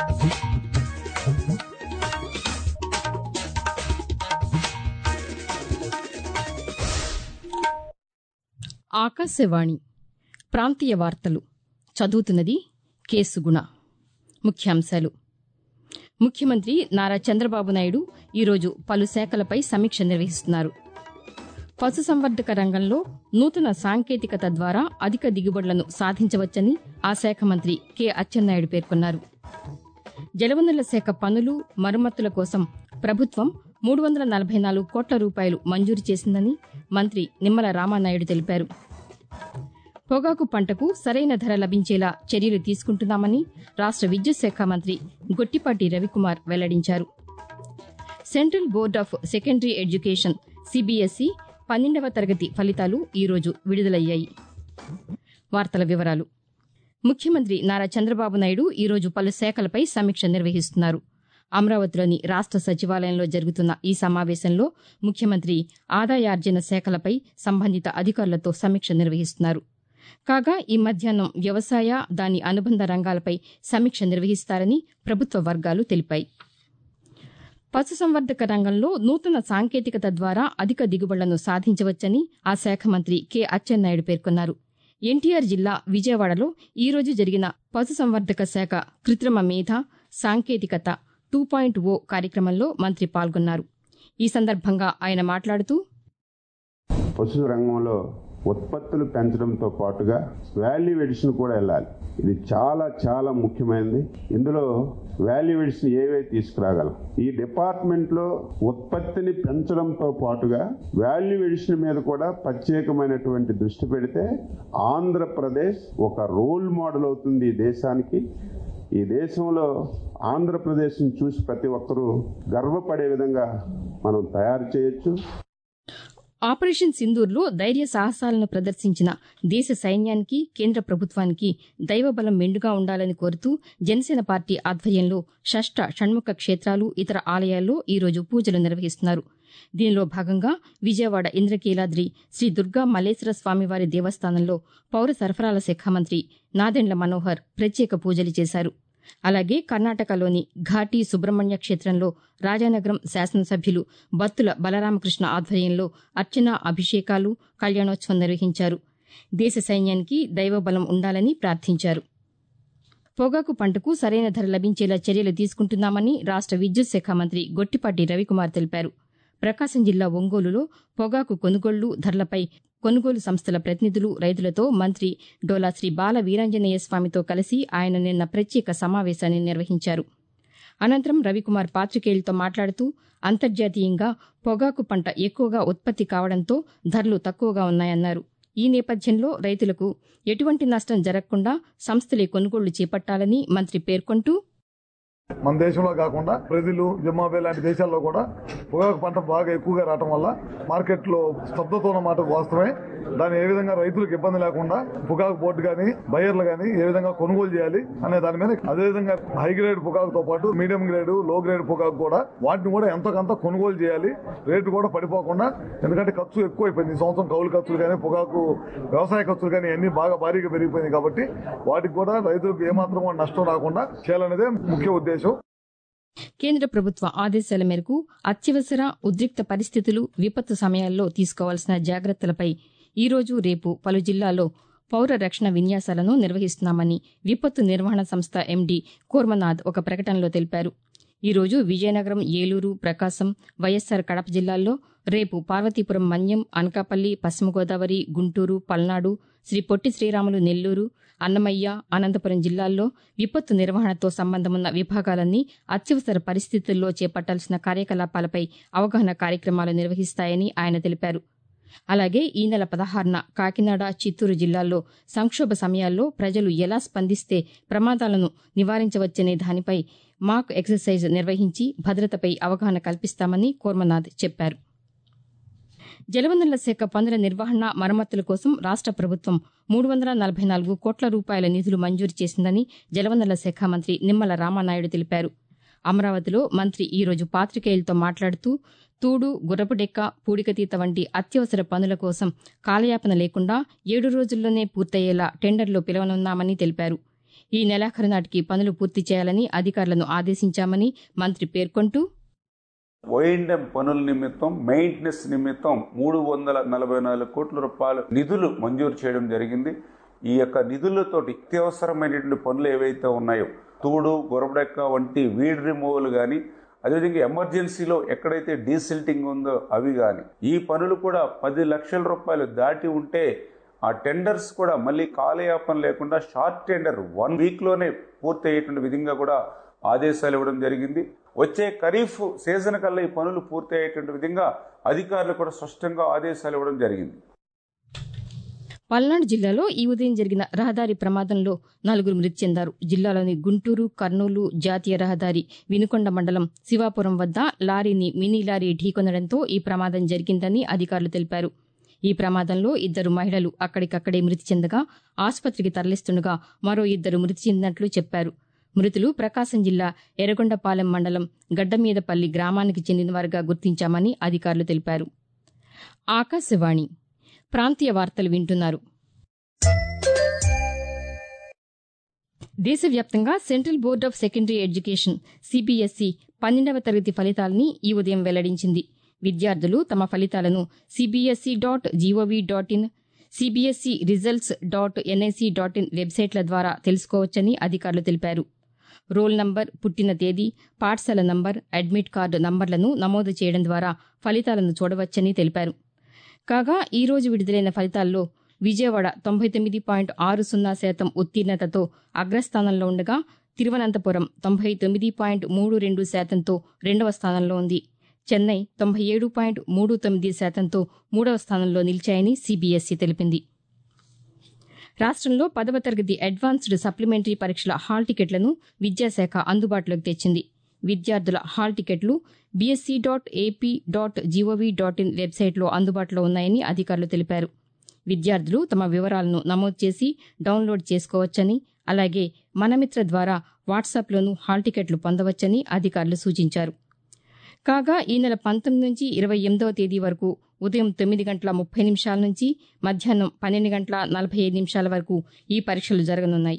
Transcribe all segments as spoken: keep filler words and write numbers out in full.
ఆకాశవాణి ప్రాంతీయ వార్తలు చదువుతున్నది కేసుగుణ. ముఖ్యాంశాలు. ముఖ్యమంత్రి నారా చంద్రబాబు నాయుడు ఈరోజు పలు శాఖలపై సమీక్ష నిర్వహిస్తున్నారు. పశుసంవర్ధక రంగంలో నూతన సాంకేతికత ద్వారా అధిక దిగుబడులను సాధించవచ్చని ఆ శాఖ మంత్రి కె అచ్చెన్నాయుడు పేర్కొన్నారు. జలవనరుల శాఖ పనులు, మరమ్మతుల కోసం ప్రభుత్వం మూడు వందల నలభై నాలుగు కోట్ల రూపాయలు మంజూరు చేసిందని మంత్రి నిమ్మల రామానాయుడు తెలిపారు. పొగాకు పంటకు సరైన ధర లభించేలా చర్యలు తీసుకుంటున్నామని రాష్ట విద్యుత్ శాఖ మంత్రి గొట్టిపాటి రవికుమార్ వెల్లడించారు. Central board of secondary education CBSE పన్నెండవ తరగతి ఫలితాలు ఈరోజు విడుదలయ్యాయి. వార్తల వివరాలు. ముఖ్యమంత్రి నారా చంద్రబాబు నాయుడు ఈరోజు పలు శాఖలపై సమీక్ష నిర్వహిస్తున్నారు. అమరావతిలోని రాష్ట సచివాలయంలో జరుగుతున్న ఈ సమావేశంలో ముఖ్యమంత్రి ఆదాయార్జన శాఖలపై సంబంధిత అధికారులతో సమీక్ష నిర్వహిస్తున్నారు. కాగా ఈ మధ్యాహ్నం వ్యవసాయ, దాని అనుబంధ రంగాలపై సమీక్ష నిర్వహిస్తారని ప్రభుత్వ వర్గాలు తెలిపాయి. పశుసంవర్ధక రంగంలో నూతన సాంకేతికత ద్వారా అధిక దిగుబడులను సాధించవచ్చని ఆ శాఖ మంత్రి కె అచ్చెన్నాయుడు పేర్కొన్నారు. ఎన్టీఆర్ జిల్లా విజయవాడలో ఈరోజు జరిగిన పశుసంవర్ధక శాఖ కృత్రిమ మేధ, సాంకేతికత టూ పాయింట్ ఓ కార్యక్రమంలో మంత్రి పాల్గొన్నారు. ఈ సందర్భంగా ఆయన మాట్లాడుతూ, పశు రంగంలో ఉత్పత్తులు పెంచడంతో పాటుగా వాల్యూ ఎడిషన్ కూడా వెళ్ళాలి. ఇది చాలా చాలా ముఖ్యమైనది. ఇందులో వాల్యూ ఎడిషన్ ఏవైతే తీసుకురాగలం. ఈ డిపార్ట్మెంట్లో ఉత్పత్తిని పెంచడంతో పాటుగా వాల్యూ ఎడిషన్ మీద కూడా ప్రత్యేకమైనటువంటి దృష్టి పెడితే ఆంధ్రప్రదేశ్ ఒక రోల్ మోడల్ అవుతుంది ఈ దేశానికి. ఈ దేశంలో ఆంధ్రప్రదేశ్ని చూసి ప్రతి ఒక్కరూ గర్వపడే విధంగా మనం తయారు చేయొచ్చు. ఆపరేషన్ సింధూర్లో ధైర్య సాహసాలను ప్రదర్శించిన దేశ సైన్యానికి, కేంద్ర ప్రభుత్వానికి దైవబలం మెండుగా ఉండాలని కోరుతూ జనసేన పార్టీ ఆధ్వర్యంలో షష్ఠ షణ్ముఖ క్షేత్రాలు, ఇతర ఆలయాల్లో ఈరోజు పూజలు నిర్వహిస్తున్నారు. దీనిలో భాగంగా విజయవాడ ఇంద్రకీలాద్రి శ్రీ దుర్గా మల్లేశ్వర స్వామివారి దేవస్థానంలో పౌర సరఫరాల శాఖ మంత్రి నాదెండ్ల మనోహర్ ప్రత్యేక పూజలు చేశారు. అలాగే కర్ణాటకలోని ఘాటీ సుబ్రహ్మణ్య క్షేత్రంలో రాజానగరం శాసనసభ్యులు బత్తుల బలరామకృష్ణ ఆధ్వర్యంలో అర్చన, అభిషేకాలు, కళ్యాణోత్సవం నిర్వహించారు. దేశ సైన్యానికి దైవబలం ఉండాలని ప్రార్థించారు. పొగాకు పంటకు సరైన ధర లభించేలా చర్యలు తీసుకుంటున్నామని రాష్ట విద్యుత్ శాఖ మంత్రి గొట్టిపాటి రవికుమార్ తెలిపారు. ప్రకాశం జిల్లా ఒంగోలులో పొగాకు కొనుగోళ్లు, ధరలపై కొనుగోలు సంస్థల ప్రతినిధులు, రైతులతో మంత్రి డోలా శ్రీ బాల వీరాంజనేయ స్వామితో కలిసి ఆయన నిన్న ప్రత్యేక సమావేశాన్ని నిర్వహించారు. అనంతరం రవికుమార్ పాతికేయులతో మాట్లాడుతూ, అంతర్జాతీయంగా పొగాకు పంట ఎక్కువగా ఉత్పత్తి కావడంతో ధరలు తక్కువగా ఉన్నాయన్నారు. ఈ నేపథ్యంలో రైతులకు ఎటువంటి నష్టం జరగకుండా సంస్థలే కొనుగోళ్లు చేపట్టాలని మంత్రి పేర్కొంటూ, మన దేశంలో కాకుండా బ్రెజిల్, జింబాబ్వే లాంటి దేశాల్లో కూడా పొగాకు పంట బాగా ఎక్కువగా రావడం వల్ల మార్కెట్లో స్తబ్దత ఉన్నమాట వాస్తవమే. దాన్ని ఏ విధంగా రైతులకు ఇబ్బంది లేకుండా పొగాకు బోర్డు కానీ బయర్లు కానీ ఏ విధంగా కొనుగోలు చేయాలి అనే దాని మీద, అదేవిధంగా హై గ్రేడ్ పొగాకుతో పాటు మీడియం గ్రేడ్, లో గ్రేడ్ పొగాకు కూడా వాటిని కూడా ఎంతకంత కొనుగోలు చేయాలి. రేటు కూడా పడిపోకుండా, ఎందుకంటే ఖర్చు ఎక్కువ అయిపోయింది. ఈ సంవత్సరం కౌలు ఖర్చులు కానీ పొగాకు వ్యవసాయ ఖర్చులు కానీ అన్ని బాగా భారీగా పెరిగిపోయింది. కాబట్టి వాటికి కూడా రైతులకు ఏమాత్రం కూడా నష్టం రాకుండా చేయాలనేదే ముఖ్య ఉద్దేశం. కేంద్ర ప్రభుత్వ ఆదేశాల మేరకు అత్యవసర, ఉద్రిక్త పరిస్థితులు, విపత్తు సమయాల్లో తీసుకోవాల్సిన జాగ్రత్తలపై ఈరోజు, రేపు పలు జిల్లాల్లో పౌర రక్షణ విన్యాసాలను నిర్వహిస్తున్నామని విపత్తు నిర్వహణ సంస్థ ఎండీ కూర్మనాథ్ ఒక ప్రకటనలో తెలిపారు. ఈరోజు విజయనగరం, ఏలూరు, ప్రకాశం, వైఎస్సార్ కడప జిల్లాల్లో, రేపు పార్వతీపురం, మన్యం, అనకాపల్లి, పశ్చిమ గోదావరి, గుంటూరు, పల్నాడు, శ్రీ పొట్టి శ్రీరాములు నెల్లూరు, అన్నమయ్య, అనంతపురం జిల్లాల్లో విపత్తు నిర్వహణతో సంబంధమున్న విభాగాలన్నీ అత్యవసర పరిస్థితుల్లో చేపట్టాల్సిన కార్యకలాపాలపై అవగాహన కార్యక్రమాలు నిర్వహిస్తాయని ఆయన తెలిపారు. అలాగే ఈ నెల పదహారున కాకినాడ, చిత్తూరు జిల్లాల్లో సంక్షోభ సమయాల్లో ప్రజలు ఎలా స్పందిస్తే ప్రమాదాలను నివారించవచ్చనే దానిపై మాక్ ఎక్సర్సైజ్ నిర్వహించి భద్రతపై అవగాహన కల్పిస్తామని కూర్మనాథ్ చెప్పారు. జలవనరుల శాఖ పనుల నిర్వహణ, మరమ్మతుల కోసం రాష్ట ప్రభుత్వం మూడు వందల నలభై నాలుగు కోట్ల రూపాయల నిధులు మంజూరు చేసిందని జలవనరుల శాఖ మంత్రి నిమ్మల రామానాయుడు తెలిపారు. అమరావతిలో మంత్రి ఈరోజు పాతికేయులతో మాట్లాడుతూ, తూడు, గుర్రపుడెక్క, పూడికతీత వంటి అత్యవసర పనుల కోసం కాలయాపన లేకుండా ఏడు రోజుల్లోనే పూర్తయ్యేలా టెండర్లు పిలవనున్నామని తెలిపారు. ఈ నెలాఖరు నాటికి పనులు పూర్తి చేయాలని అధికారులను ఆదేశించామని మంత్రి పేర్కొంటూ ఓఎండ్ఎం పనుల నిమిత్తం మెయింటెనెన్స్ నిమిత్తం మూడు వందల నలభై నాలుగు కోట్ల రూపాయల నిధులు మంజూరు చేయడం జరిగింది. ఈ యొక్క నిధులతో అత్యవసరమైనటువంటి పనులు ఏవైతే ఉన్నాయో తూడు, గొరబడెక్క వంటి వీడ్ రిమూవల్ కానీ, అదేవిధంగా ఎమర్జెన్సీలో ఎక్కడైతే డీసిల్టింగ్ ఉందో అవి కానీ, ఈ పనులు కూడా పది లక్షల రూపాయలు దాటి ఉంటే ఆ టెండర్స్ కూడా మళ్ళీ కాలయాపన లేకుండా షార్ట్ టెండర్ వన్ వీక్లోనే పూర్తి అయ్యేటువంటి విధంగా కూడా ఆదేశాలు ఇవ్వడం జరిగింది. వచ్చే ఖరీఫ్ సీజన్ కల్లా ఈ పనులు పూర్తి అయ్యేటువంటి విధంగా అధికారులు కూడా స్పష్టంగా ఆదేశాలు ఇవ్వడం జరిగింది. పల్నాడు జిల్లాలో ఈ ఉదయం జరిగిన రహదారి ప్రమాదంలో నలుగురు మృతి చెందారు. జిల్లాలోని గుంటూరు, కర్నూలు జాతీయ రహదారి వినుకొండ మండలం శివాపురం వద్ద లారీని మినీ లారీ ఢీకొనడంతో ఈ ప్రమాదం జరిగిందని అధికారులు తెలిపారు. ఈ ప్రమాదంలో ఇద్దరు మహిళలు అక్కడికక్కడే మృతి చెందగా ఆసుపత్రికి తరలిస్తుండగా మరో ఇద్దరు మృతి చెందినట్లు చెప్పారు. మృతులు ప్రకాశం జిల్లా ఎర్రగొండపాలెం మండలం గడ్డమీదపల్లి గ్రామానికి చెందినవారుగా గుర్తించామని అధికారులు తెలిపారు. ఆకాశవాణి ప్రాంతీయ వార్తలు వింటున్నారు. దేశవ్యాప్తంగా central board of secondary education CBSE పన్నెండవ తరగతి ఫలితాలని ఈ ఉదయం వెల్లడించింది. విద్యార్థులు తమ ఫలితాలను CBSE dot GOV dot in, CBSE results dot NIC dot in వెబ్సైట్ల ద్వారా తెలుసుకోవచ్చని అధికారులు తెలిపారు. రోల్ నంబర్, పుట్టిన తేదీ, పాఠశాల నంబర్, అడ్మిట్ కార్డు నంబర్లను నమోదు చేయడం ద్వారా ఫలితాలను చూడవచ్చని తెలిపారు. కాగా ఈ రోజు విడుదలైన ఫలితాల్లో విజయవాడ తొంభై తొమ్మిది పాయింట్ ఆరు సున్నా శాతం ఉత్తీర్ణతతో అగ్రస్థానంలో ఉండగా తిరువనంతపురం తొంభై తొమ్మిది పాయింట్ మూడు రెండు శాతంతో రెండవ స్థానంలో ఉంది. చెన్నై తొంభై ఏడు పాయింట్ మూడు తొమ్మిది శాతంతో మూడవ స్థానంలో నిలిచాయని సీబీఎస్ఈ తెలిపింది. రాష్ట్రంలో పదవ తరగతి అడ్వాన్స్డ్ సప్లిమెంటరీ పరీక్షల హాల్ టికెట్లను విద్యాశాఖ అందుబాటులోకి తెచ్చింది. విద్యార్థుల హాల్ టికెట్లు BSC dot AP dot GOV dot in వెబ్సైట్లో అందుబాటులో ఉన్నాయని అధికారులు తెలిపారు. విద్యార్థులు తమ వివరాలను నమోదు చేసి డౌన్లోడ్ చేసుకోవచ్చని, అలాగే మనమిత్ర ద్వారా వాట్సాప్లోనూ హాల్ టికెట్లు పొందవచ్చని అధికారులు సూచించారు. కాగా ఈ నెల పంతొమ్మిది నుంచి ఇరవై ఎనిమిదవ తేదీ వరకు ఉదయం తొమ్మిది గంటల ముప్పై నిమిషాల నుంచి మధ్యాహ్నం పన్నెండు గంటల నలభై ఐదు నిమిషాల వరకు ఈ పరీక్షలు జరగనున్నాయి.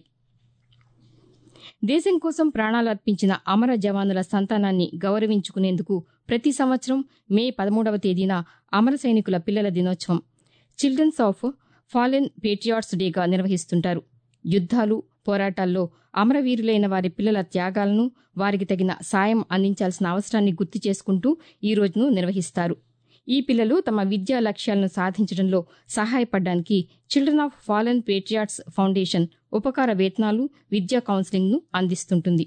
దేశం కోసం ప్రాణాలు అర్పించిన అమర జవానుల సంతానాన్ని గౌరవించుకునేందుకు ప్రతి సంవత్సరం మే పదమూడవ తేదీన అమర సైనికుల పిల్లల దినోత్సవం చిల్డ్రన్స్ ఆఫ్ ఫాలెన్ పేట్రియాట్స్ డేగా నిర్వహిస్తుంటారు. యుద్ధాలు, పోరాటాల్లో అమరవీరులైన వారి పిల్లల త్యాగాలను, వారికి తగిన సాయం అందించాల్సిన అవసరాన్ని గుర్తు చేసుకుంటూ ఈ రోజును నిర్వహిస్తారు. ఈ పిల్లలు తమ విద్యా లక్ష్యాలను సాధించడంలో సహాయపడడానికి children of fallen patriots foundation ఉపకార వేతనాలు, విద్యా కౌన్సిలింగ్ను అందిస్తుంటుంది.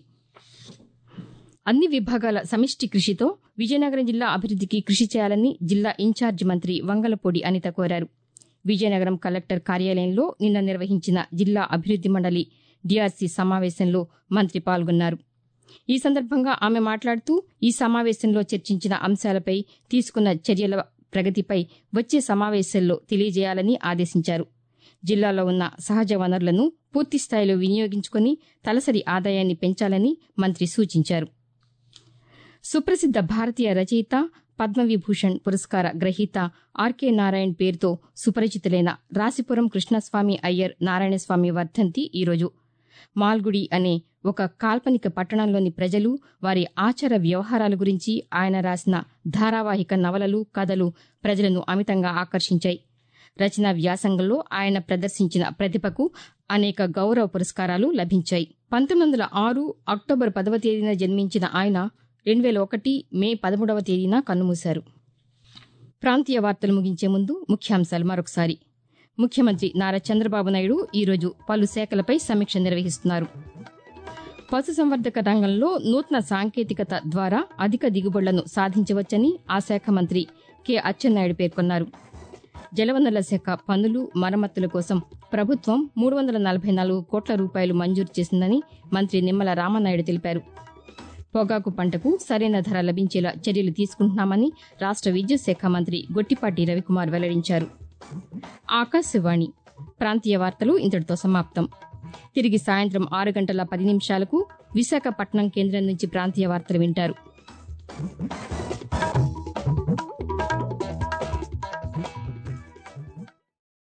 అన్ని విభాగాల సమిష్టి కృషితో విజయనగరం జిల్లా అభివృద్ధికి కృషి చేయాలని జిల్లా ఇన్ఛార్జి మంత్రి వంగలపూడి అనిత కోరారు. విజయనగరం కలెక్టర్ కార్యాలయంలో నిన్న నిర్వహించిన జిల్లా అభివృద్ది మండలి డీఆర్సీ సమావేశంలో మంత్రి పాల్గొన్నారు. ఈ సందర్భంగా ఆమె మాట్లాడుతూ ఈ సమావేశంలో చర్చించిన అంశాలపై, తీసుకున్న చర్యల ప్రగతిపై వచ్చే సమావేశాల్లో తెలియజేయాలని ఆదేశించారు. జిల్లాలో ఉన్న సహజ వనరులను పూర్తిస్థాయిలో వినియోగించుకుని తలసరి ఆదాయాన్ని పెంచాలని మంత్రి సూచించారు. సుప్రసిద్ద భారతీయ రచయిత, పద్మవిభూషణ్ పురస్కార గ్రహీత ఆర్కే నారాయణ్ పేరుతో సుపరిచితులైన రాసిపురం కృష్ణస్వామి అయ్యర్ నారాయణస్వామి వర్ధంతి ఈరోజు. మాల్గుడి అనే ఒక కాల్పనిక పట్టణంలోని ప్రజలు, వారి ఆచార వ్యవహారాల గురించి ఆయన రాసిన ధారావాహిక నవలలు, కథలు ప్రజలను అమితంగా ఆకర్షించాయి. రచనా వ్యాసంగంలో ఆయన ప్రదర్శించిన ప్రతిభకు అనేక గౌరవ పురస్కారాలు లభించాయి. పంతొమ్మిది వందల ఆరు అక్టోబర్ పదవ తేదీన జన్మించిన ఆయన రెండు వేల ఒకటి మే పదమూడవ తేదీన కన్నుమూశారు. ప్రాంతీయ వార్తలు ముగించే ముందు ముఖ్యాంశాలు మరొకసారి. ముఖ్యమంత్రి నారా చంద్రబాబు నాయుడు ఈరోజు పలు శాఖలపై సమీక్ష నిర్వహిస్తున్నారు. పశుసంవర్ధక రంగంలో నూతన సాంకేతికత ద్వారా అధిక దిగుబడులను సాధించవచ్చని ఆ శాఖ మంత్రి కె అచ్చెన్నాయుడు పేర్కొన్నారు. జలవనరుల శాఖ పనులు, మరమ్మతుల కోసం ప్రభుత్వం మూడు వందల నలభై నాలుగు కోట్ల రూపాయలు మంజూరు చేసిందని మంత్రి నిమ్మల రామనాయుడు తెలిపారు. పొగాకు పంటకు సరైన ధర లభించేలా చర్యలు తీసుకుంటున్నామని రాష్ట్ర విద్యుత్ శాఖ మంత్రి గొట్టిపాటి రవికుమార్ వెల్లడించారు. ఆకాశవాణి ప్రాంతీయ వార్తలు ఇంతటితో సమాప్తం. తిరిగి సాయంత్రం ఆరు గంటల పది నిమిషాలకు విశాఖపట్నం కేంద్రం నుంచి ప్రాంతీయ వార్తలు వింటారు.